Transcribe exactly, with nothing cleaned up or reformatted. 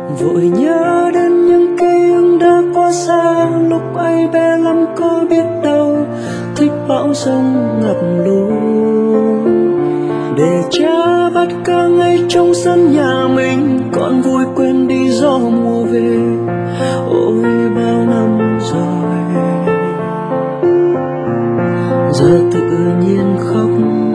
Vội nhớ đến những ký ức đã quá xa, lúc ấy bé lắm có biết đâu thích bão giông ngập lụt. Để cha bắt cá ngay trong sân nhà mình, con vui quên đi gió mùa về. Ôi bao năm rồi, giờ tự nhiên khóc